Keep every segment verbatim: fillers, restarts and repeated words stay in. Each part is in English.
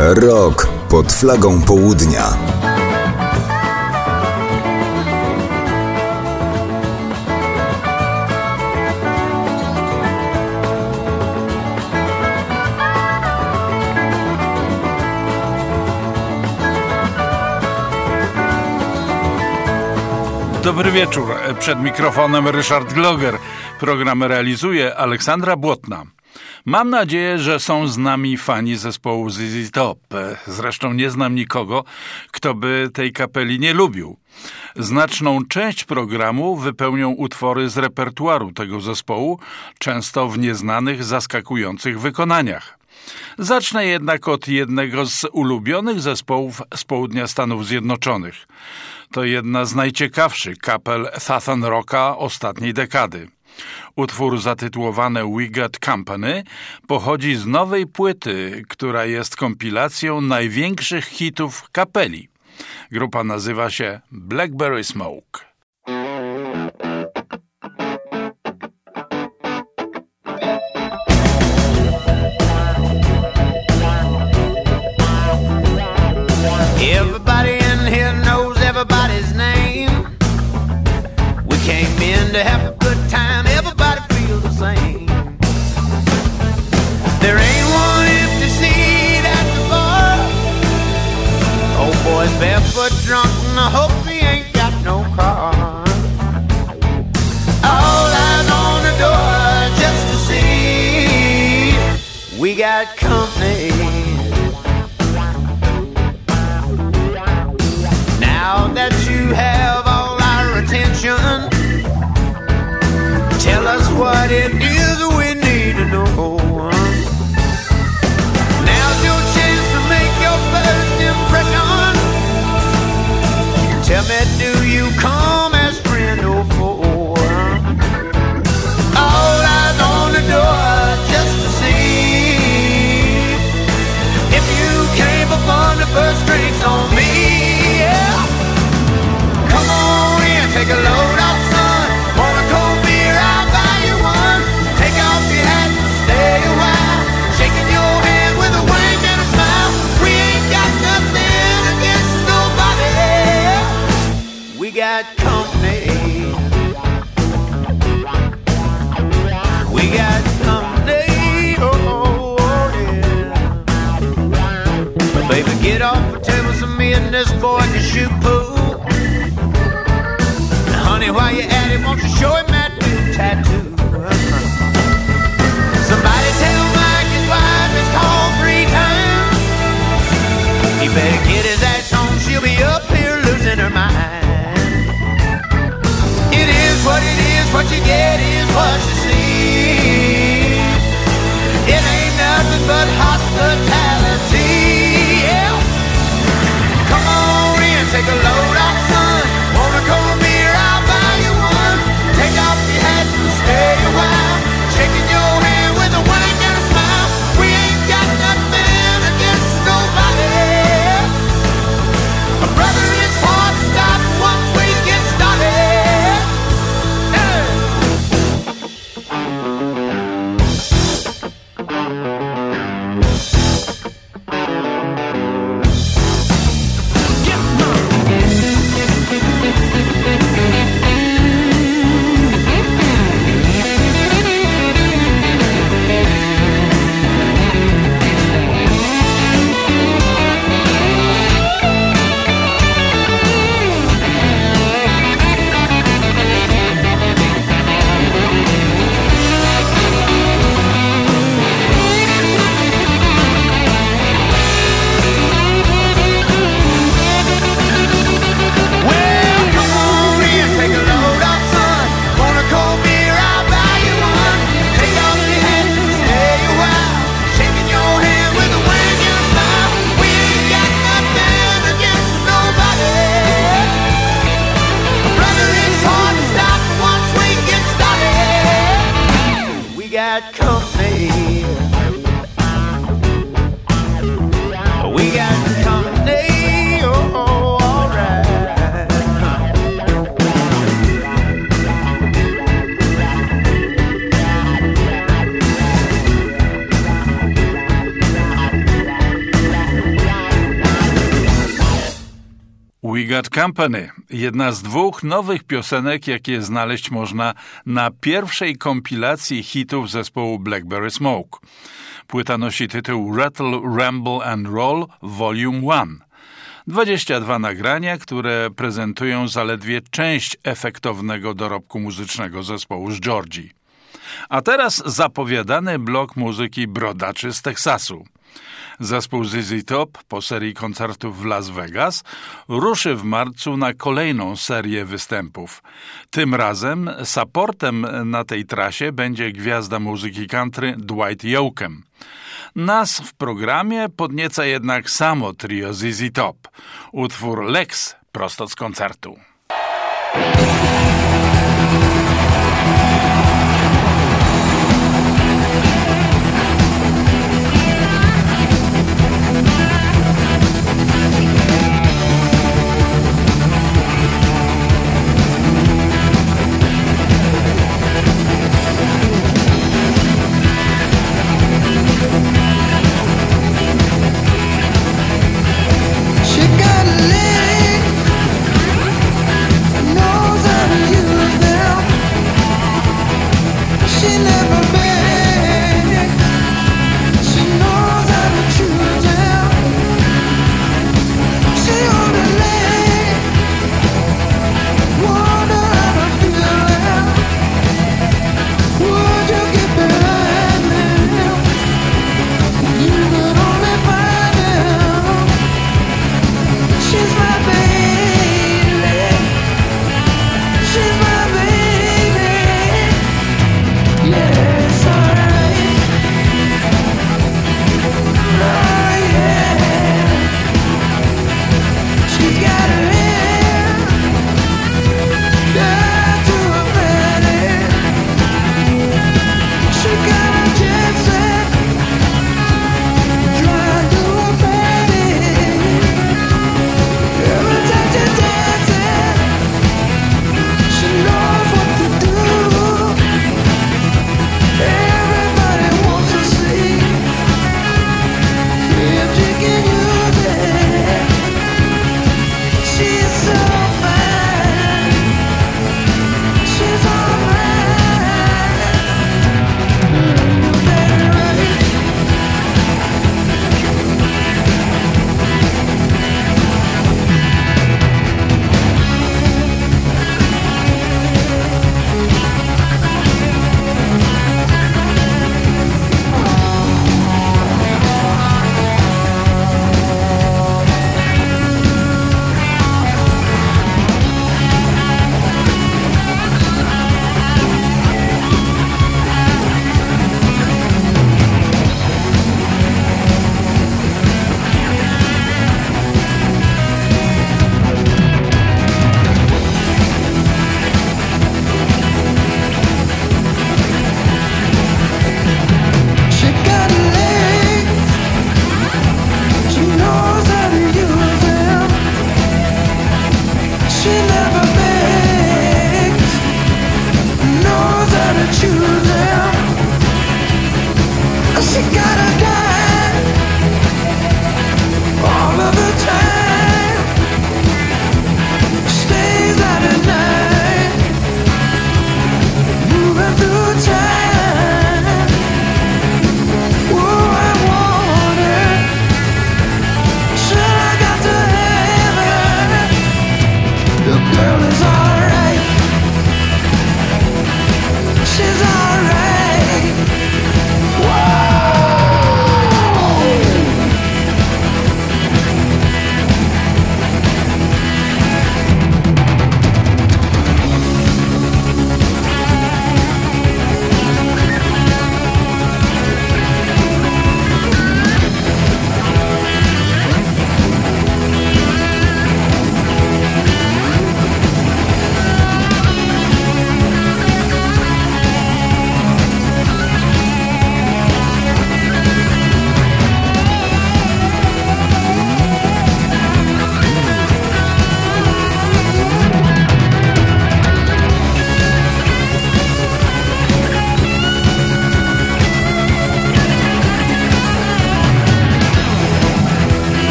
Rok pod flagą południa. Dobry wieczór. Przed mikrofonem Ryszard Gloger. Program realizuje Aleksandra Błotna. Mam nadzieję, że są z nami fani zespołu Z Z Top. Zresztą nie znam nikogo, kto by tej kapeli nie lubił. Znaczną część programu wypełnią utwory z repertuaru tego zespołu, często w nieznanych, zaskakujących wykonaniach. Zacznę jednak od jednego z ulubionych zespołów z południa Stanów Zjednoczonych. To jedna z najciekawszych kapel Southern Rocka ostatniej dekady. Utwór zatytułowany We Got Company pochodzi z nowej płyty, która jest kompilacją największych hitów kapeli. Grupa nazywa się Blackberry Smoke. Everybody in here knows everybody's name. We came in to have a good time. Everybody feels the same. There ain't one empty seat at the bar. Old boy's barefoot drunk and I hope he ain't got no car. All eyes on the door just to see we got company. Now that you have all our attention, tell us what it is we need to know. Now's your chance to make your first impression. Tell me, do you come as friend or foe? All eyes on the door just to see if you came upon the first drinks on me. Yeah. Come on in, take a load off, son. Want a cold beer, I'll buy you one. Take off your hat and stay a while. Shaking your hand with a wink and a smile. We ain't got nothing against nobody. We got company. We got company. Oh, oh yeah. But baby, get off the table so me and this boy can shoot pool. Honey, while you're at it, won't you show him that new tattoo? Somebody tell Mike his wife is called three times. He better get his ass home, she'll be up here losing her mind. It is what it is, what you get is what you see. It ain't nothing but hospitality, yeah. Come on in, take a load off, son. Want a cold beer, I'll buy you one. Take off your hat and stay a while. Shaking your hand with a wink and a smile. We ain't got nothing against nobody. Brother, it's hard to stop once we get started. Hey. We Got Company. Jedna z dwóch nowych piosenek, jakie znaleźć można na pierwszej kompilacji hitów zespołu Blackberry Smoke. Płyta nosi tytuł Rattle, Ramble and Roll Volume jeden. dwadzieścia dwa nagrania, które prezentują zaledwie część efektownego dorobku muzycznego zespołu z Georgii. A teraz zapowiadany blok muzyki brodaczy z Teksasu. Zespół Z Z Top po serii koncertów w Las Vegas ruszy w marcu na kolejną serię występów. Tym razem supportem na tej trasie będzie gwiazda muzyki country Dwight Yoakam. Nas w programie podnieca jednak samo trio Z Z Top. Utwór Lex prosto z koncertu. She got a leg, knows how to use them. She never begs, she knows how to choose them. She on a leg, wonder how to feel them. Would you get behind them? You could only find them. She's my baby, she's my baby, yes.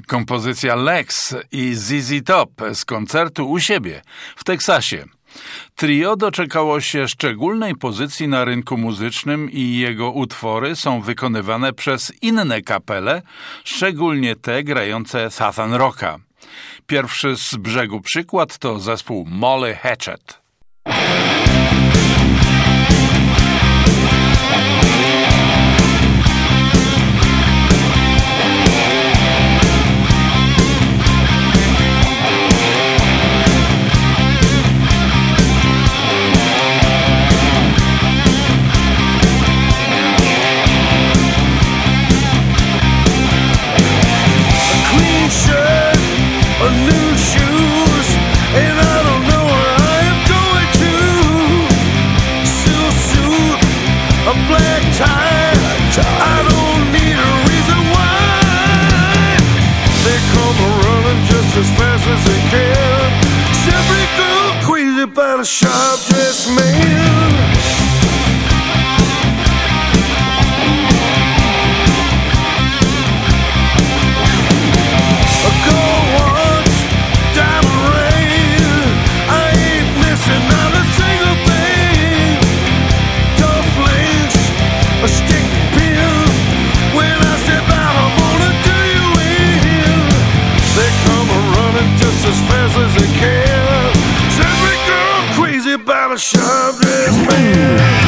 Kompozycja Lex i Z Z Top z koncertu u siebie w Teksasie. Trio doczekało się szczególnej pozycji na rynku muzycznym i jego utwory są wykonywane przez inne kapele, szczególnie te grające Southern Rocka. Pierwszy z brzegu przykład to zespół Molly Hatchet. A new shoes, and I don't know where I am going to. Silk suit, a black tie. I don't need a reason why. They come running just as fast as they can. Every girl crazy about a sharp-dressed man. A stick pin. When I step out, I'm gonna do you in. They come a running just as fast as they can. Every girl crazy about a sharp-dressed man.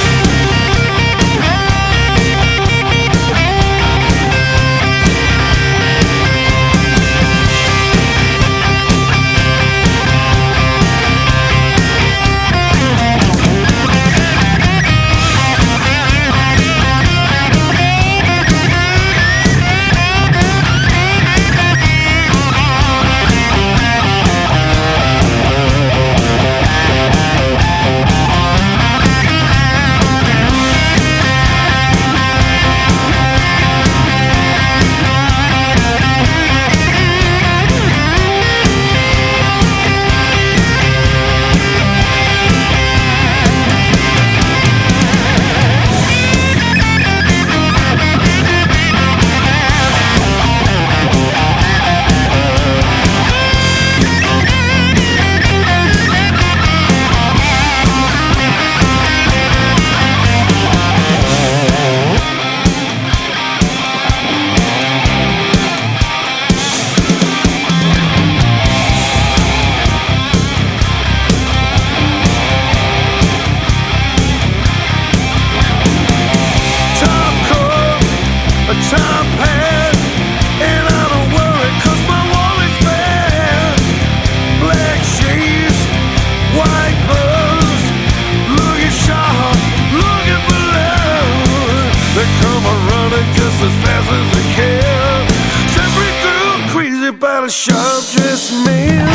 A sharp-dressed man.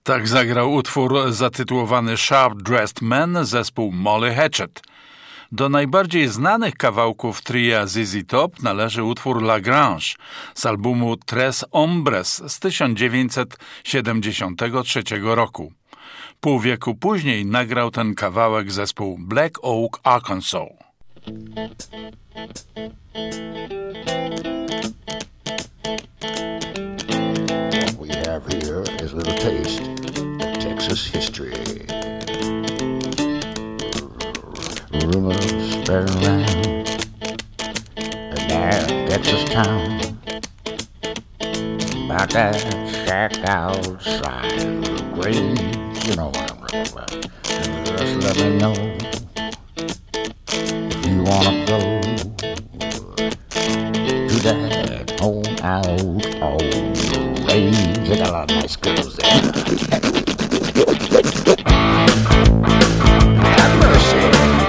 Tak zagrał utwór zatytułowany Sharp Dressed Man zespół Molly Hatchet. Do najbardziej znanych kawałków tria Z Z Top należy utwór La Grange z albumu Tres Hombres z tysiąc dziewięćset siedemdziesiątego trzeciego roku. Pół wieku później nagrał ten kawałek zespół Black Oak Arkansas. What we have here is a little taste of Texas history. Rumors spread around in that Texas town about that shack outside the grave. You know what I'm talking about. Just let me know if you wanna go to that home out on the range. They got a lot of nice girls there. Have mercy.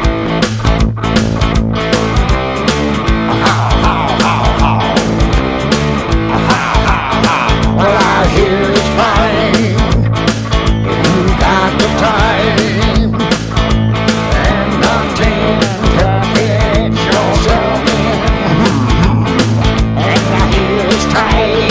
How, how, how, how? How, how, how? Well, I hear it's fine. You got the time and nothing to get yourself in. And I hear it's tight.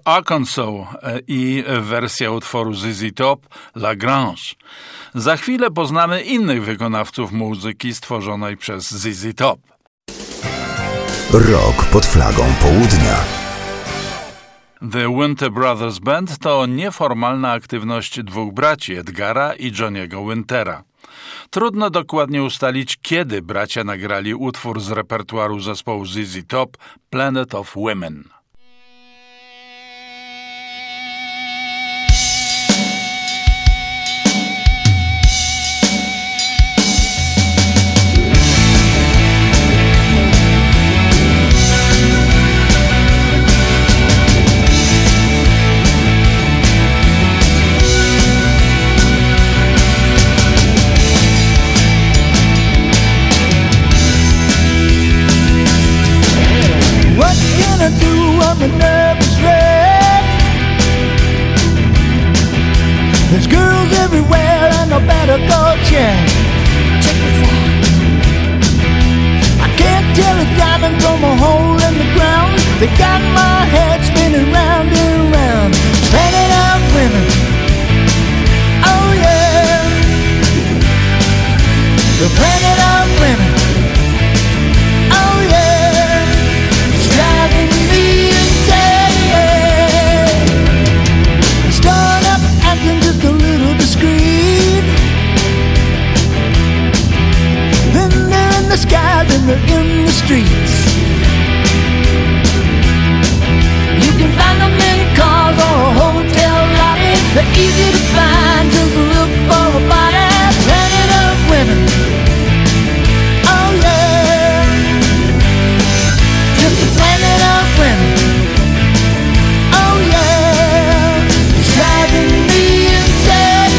Arkansas i wersja utworu Z Z Top La Grange. Za chwilę poznamy innych wykonawców muzyki stworzonej przez Z Z Top. Rok pod flagą południa. The Winter Brothers Band to nieformalna aktywność dwóch braci, Edgara i Johnny'ego Wintera. Trudno dokładnie ustalić, kiedy bracia nagrali utwór z repertuaru zespołu Z Z Top Planet of Women. I'm a nervous wreck. There's girls everywhere and I better go check. Check this out. I can't tell a diamond from a hole in the ground. They got my head spinning round and round. Planet of women. Oh yeah. The planet of women. Oh yeah. It's driving me insane. Start up acting just a little discreet. Then they're in the skies and they're in the streets. You can find them in cars or a hotel lobby. They're easy to find, just look for a body. Planet of women. Oh yeah. Just a planet of women. Oh yeah. It's driving me insane.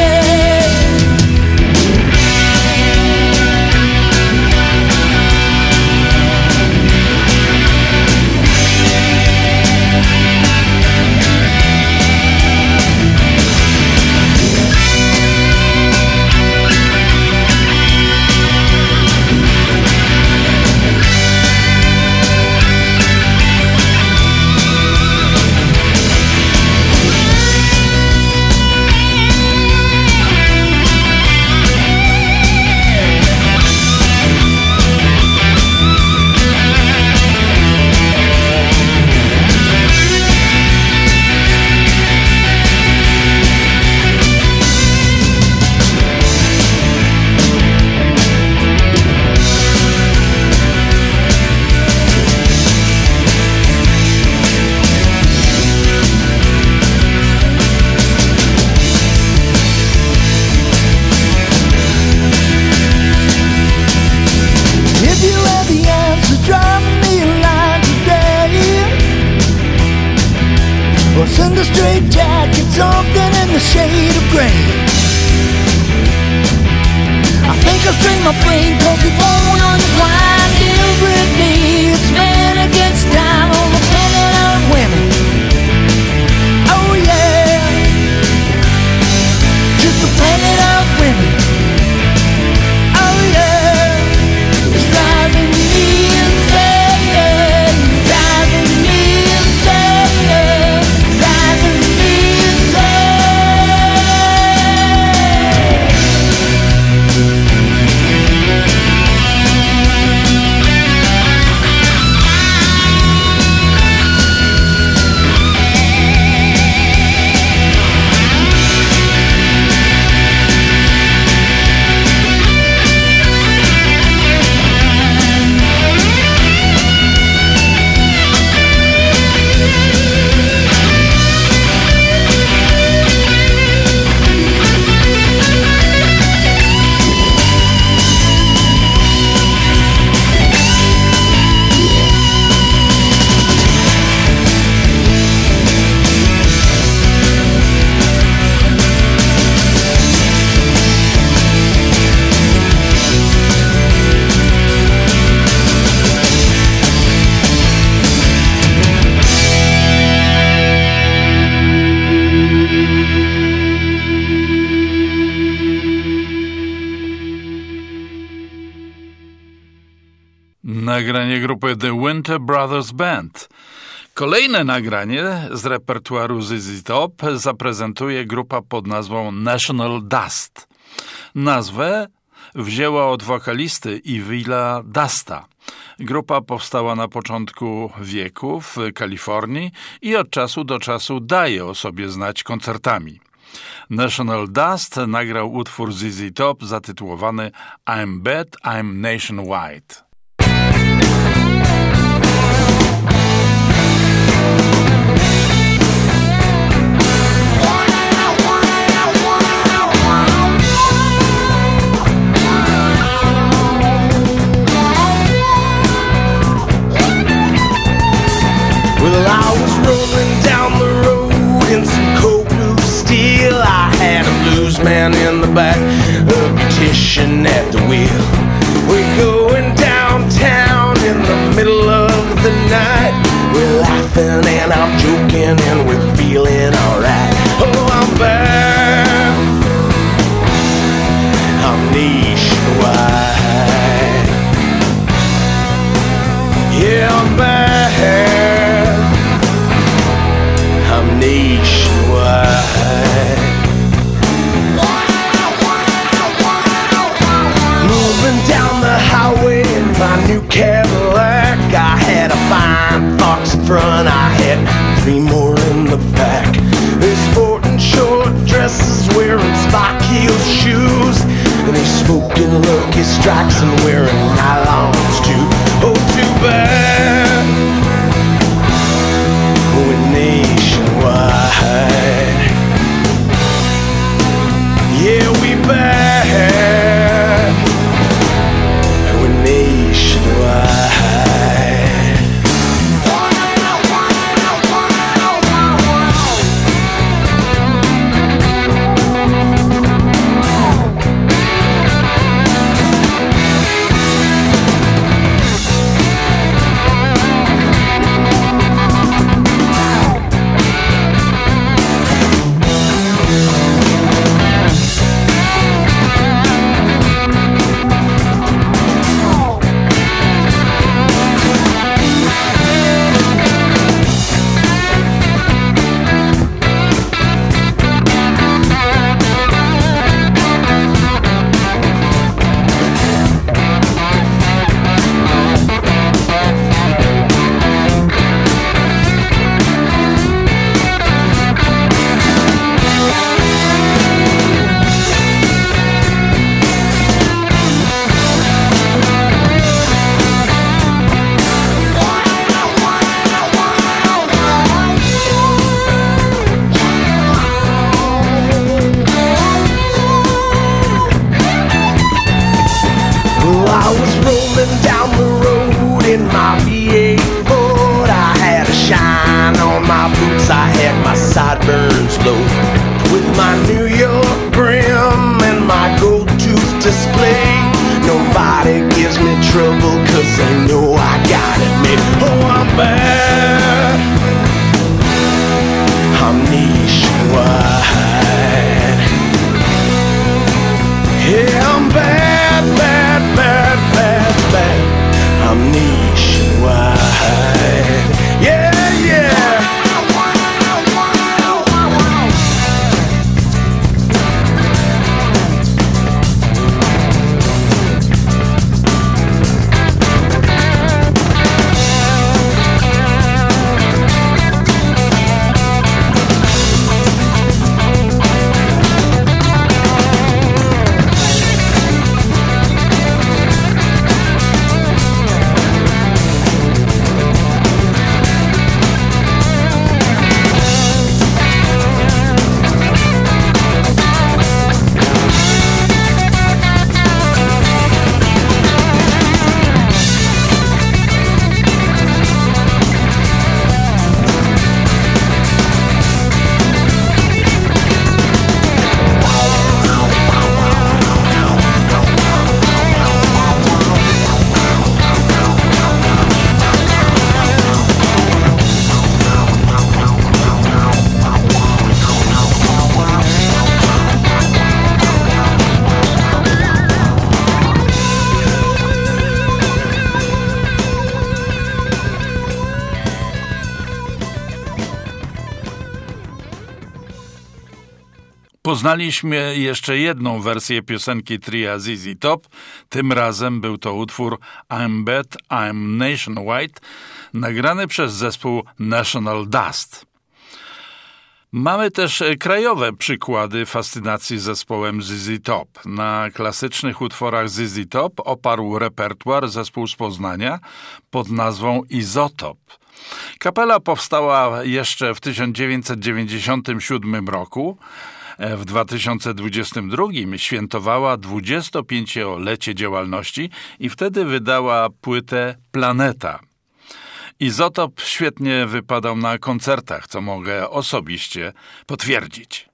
Send a straight jacket, something in the shade of gray. I think I'll string my brain, cause it won't unwind every day. It's man against time on the planet of women. Oh yeah. Just a planet of women. Oh yeah. It's driving me insane. Driving me insane. Nagranie grupy The Winter Brothers Band. Kolejne nagranie z repertuaru Z Z Top zaprezentuje grupa pod nazwą National Dust. Nazwę wzięła od wokalisty Evila Dusta. Grupa powstała na początku wieku w Kalifornii i od czasu do czasu daje o sobie znać koncertami. National Dust nagrał utwór Z Z Top zatytułowany I'm Bad, I'm Nationwide. Well, I was rolling down the road in some cold blue steel. I had a blues man in the back, a petition at the wheel. We're going downtown in the middle of the night. We're laughing and I'm joking and we're feeling alright. Oh, I'm bad, I'm nationwide. Yeah, I'm bad, I'm nationwide. Moving down the highway in my new Cadillac. I had a fine fox in front, I had three more in the back. They're sporting short dresses, wearing spike heel shoes, and they're smoking Lucky Strikes and wearing nylons too. Oh, too bad, we're nationwide. Yeah, we bad, we're nationwide. Poznaliśmy jeszcze jedną wersję piosenki tria Z Z Top. Tym razem był to utwór I'm Bad, I'm Nationwide, nagrany przez zespół National Dust. Mamy też krajowe przykłady fascynacji zespołem Z Z Top. Na klasycznych utworach Z Z Top oparł repertuar zespół z Poznania pod nazwą Izotop. Kapela powstała jeszcze w tysiąc dziewięćset dziewięćdziesiątym siódmym roku. W dwa tysiące dwudziestym drugim świętowała dwudziestopięciolecie działalności i wtedy wydała płytę Planeta. Izotop świetnie wypadał na koncertach, co mogę osobiście potwierdzić.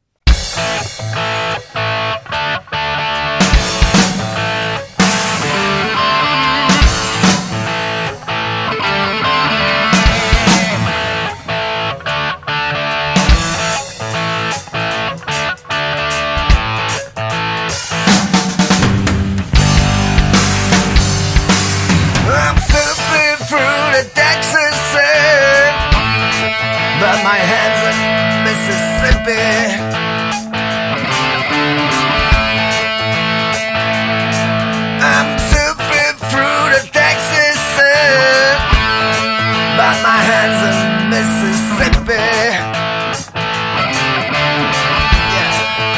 But my hands in Mississippi. I'm surfing through the Texas sun, but my hands in Mississippi. Yeah.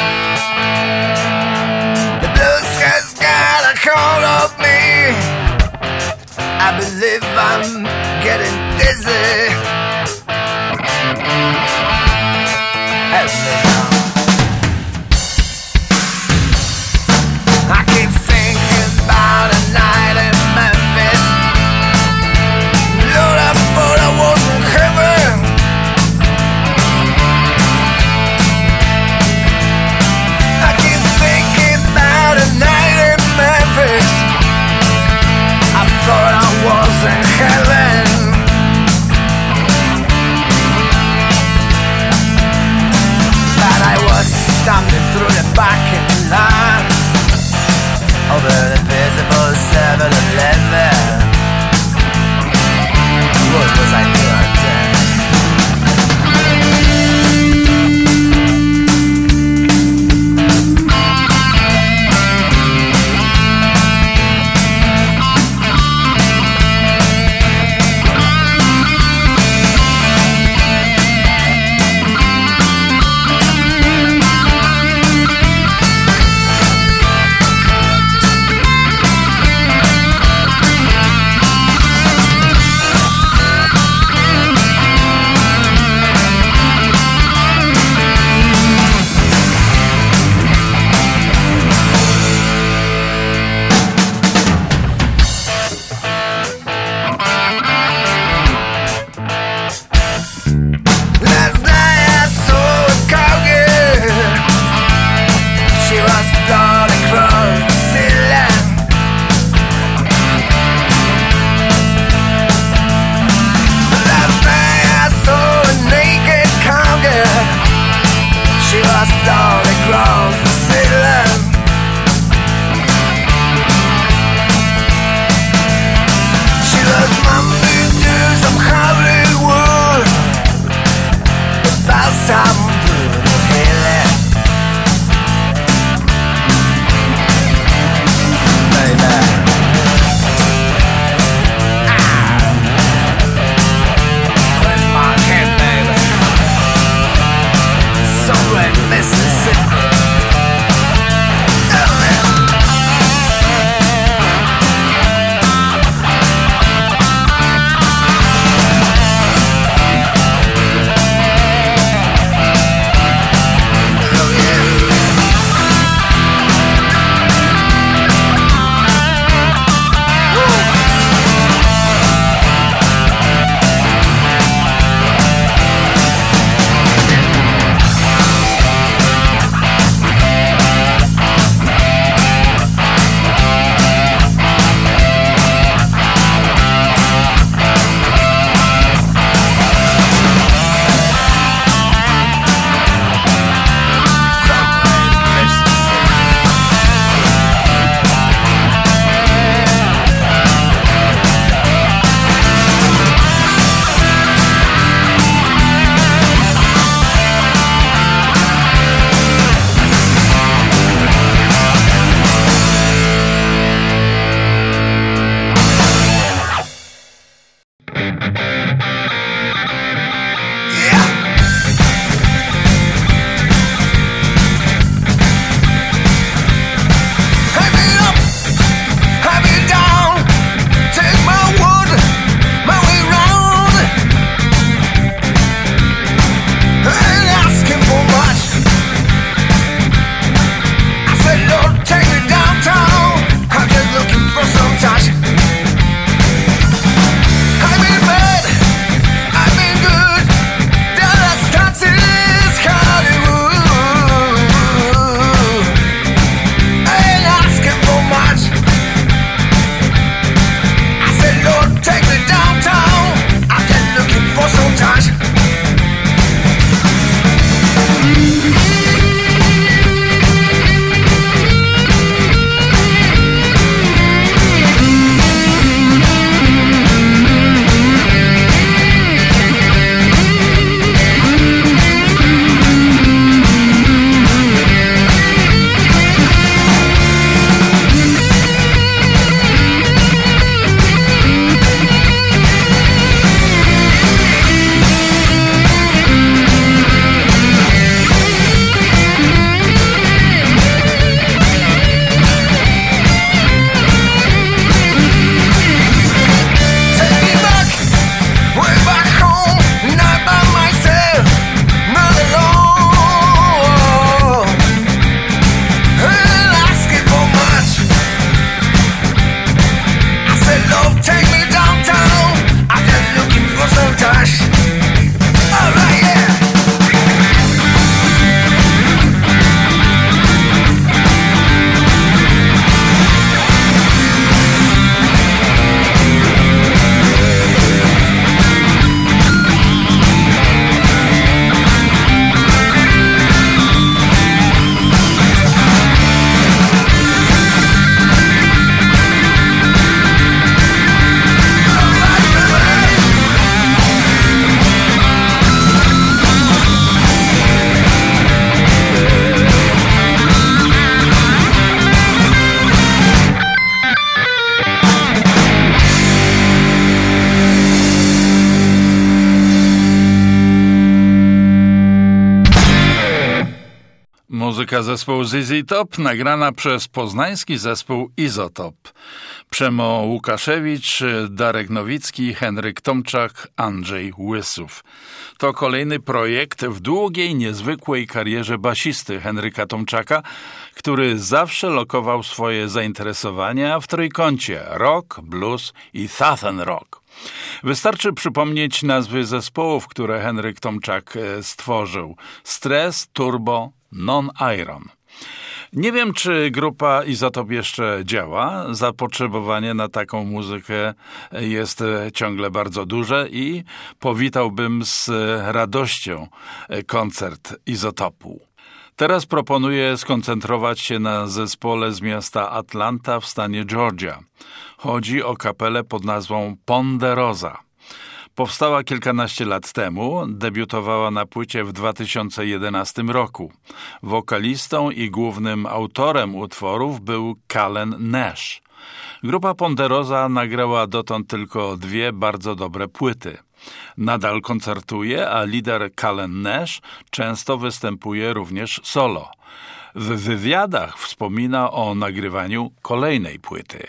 The blue sky's got a hold of me. I believe I'm getting dizzy. I keep thinking about a night in Memphis. Lord, I thought I was in heaven. I keep thinking about a night in Memphis. I thought I was in heaven. I was stumbling through the parking lot over the visible seven eleven. What was I doing then? Mississippi. Muzyka zespołu Z Z Top nagrana przez poznański zespół Izotop. Przemo Łukaszewicz, Darek Nowicki, Henryk Tomczak, Andrzej Łysów. To kolejny projekt w długiej, niezwykłej karierze basisty Henryka Tomczaka, który zawsze lokował swoje zainteresowania w trójkącie rock, blues i southern rock. Wystarczy przypomnieć nazwy zespołów, które Henryk Tomczak stworzył. Stres, Turbo, Non-Iron. Nie wiem, czy grupa Izotop jeszcze działa. Zapotrzebowanie na taką muzykę jest ciągle bardzo duże i powitałbym z radością koncert Izotopu. Teraz proponuję skoncentrować się na zespole z miasta Atlanta w stanie Georgia. Chodzi o kapelę pod nazwą Ponderosa. Powstała kilkanaście lat temu, debiutowała na płycie w dwa tysiące jedenastym roku. Wokalistą i głównym autorem utworów był Callen Nash. Grupa Ponderosa nagrała dotąd tylko dwie bardzo dobre płyty. Nadal koncertuje, a lider Callen Nash często występuje również solo. W wywiadach wspomina o nagrywaniu kolejnej płyty.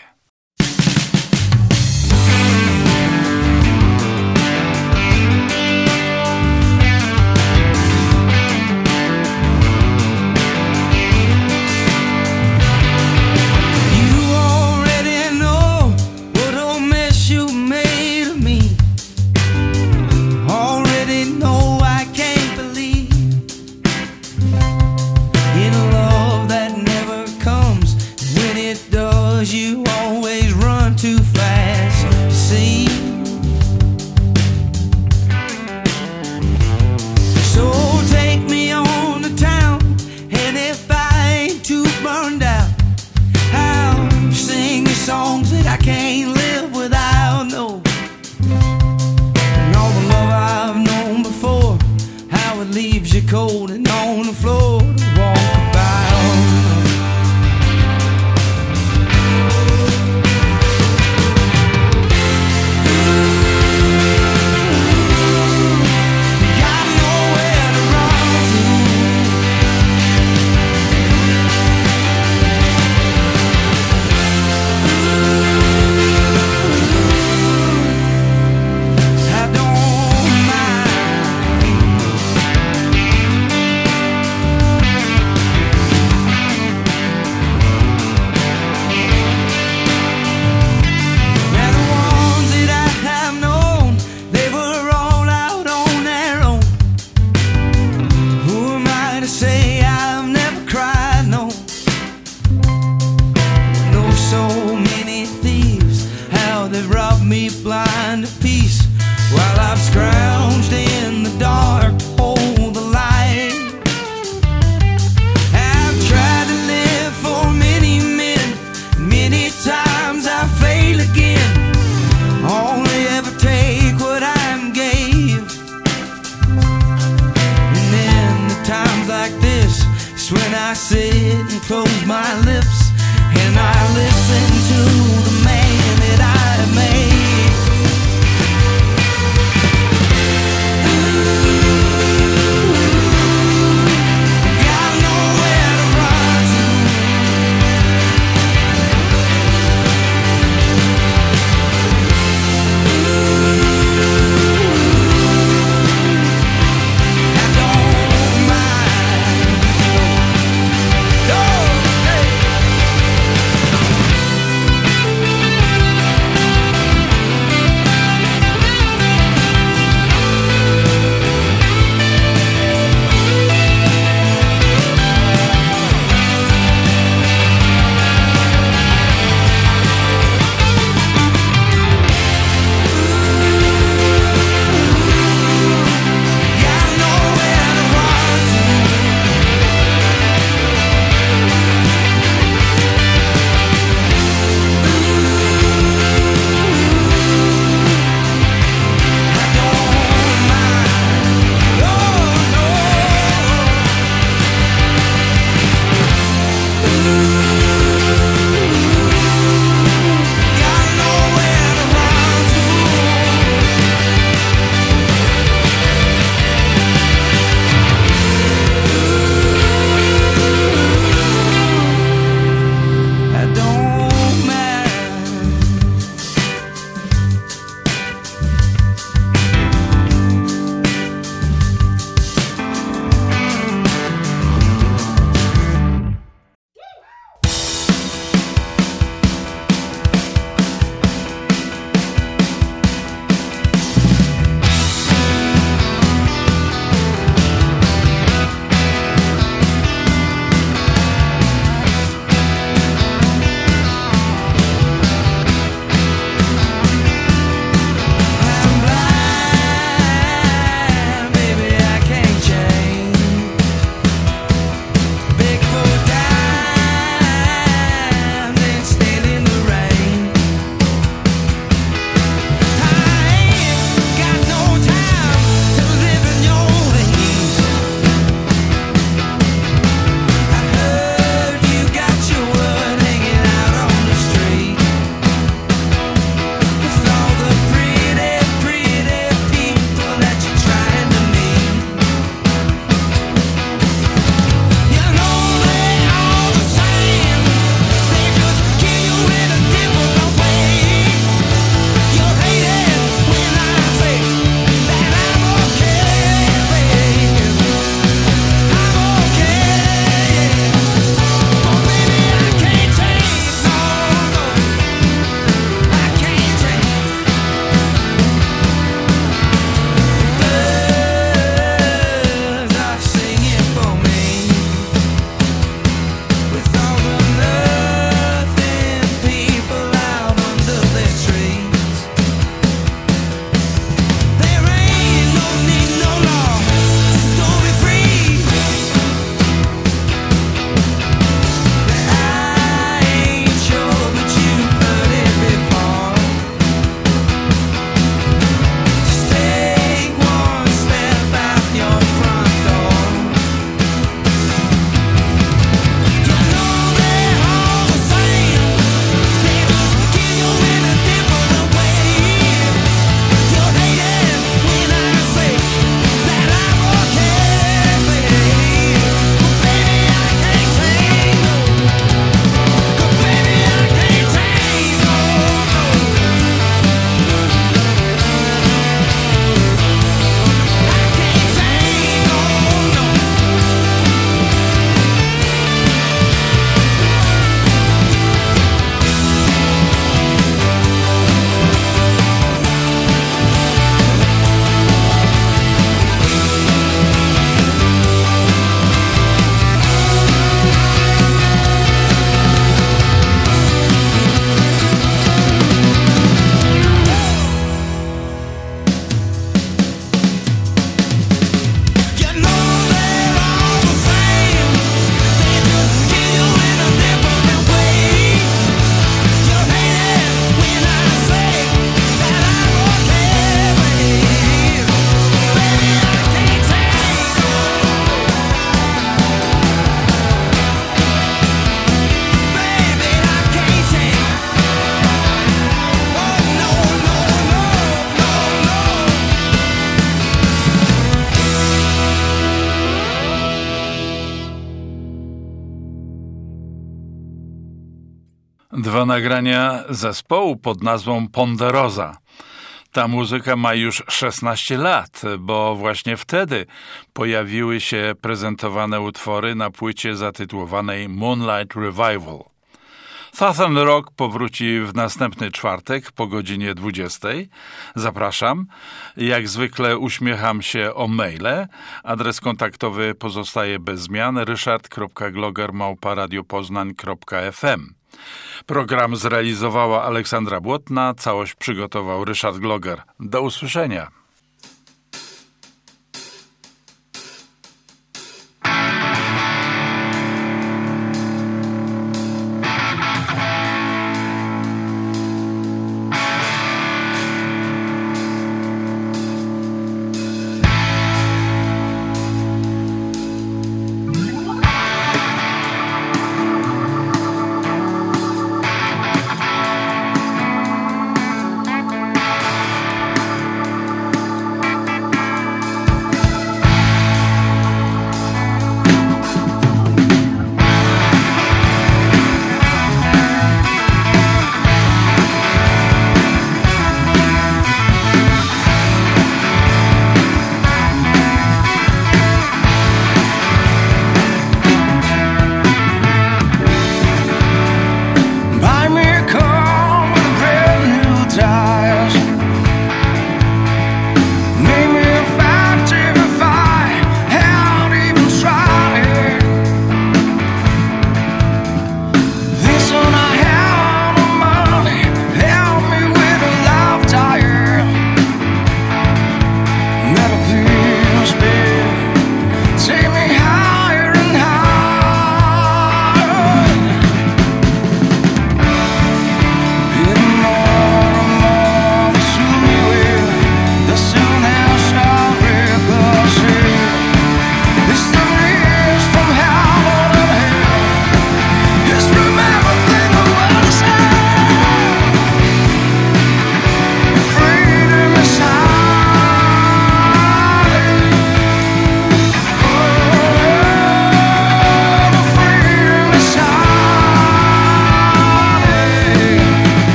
You always run too fast, see? So take me on to town, and if I ain't too burned out, I'll sing the songs that I can't live without, no. And all the love I've known before, how it leaves you cold and on the floor to walk about. When I sit and close my lips and I listen to the man that I made. Ooh, got nowhere to run to. Ooh, I don't mind. Oh, hey. Dwa nagrania zespołu pod nazwą Ponderosa. Ta muzyka ma już szesnaście lat, bo właśnie wtedy pojawiły się prezentowane utwory na płycie zatytułowanej Moonlight Revival. Southern Rock powróci w następny czwartek po godzinie dwudziestej. Zapraszam. Jak zwykle uśmiecham się o maile. Adres kontaktowy pozostaje bez zmian. ryszard kropka gloger małpa radiopoznań kropka f m. Program zrealizowała Aleksandra Błotna, całość przygotował Ryszard Gloger. Do usłyszenia.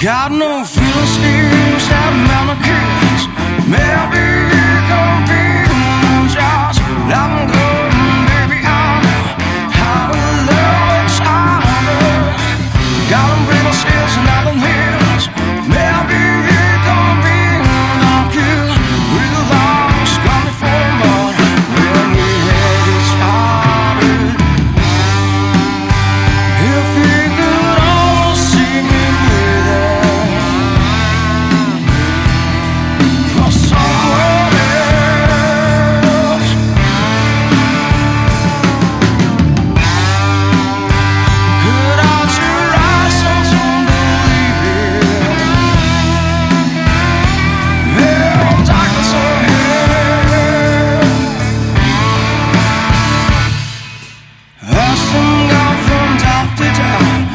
Got no Philistines that mannequins. Maybe you can be just let me go, baby. I know how to love each other. Got them little stairs and nothing hills. Maybe you can be like you. Real life's gone before, but when we had it started, if you could all see me breathing for someone else, could I try something to believe it? Yeah, darkness ahead. Asking God from top to down.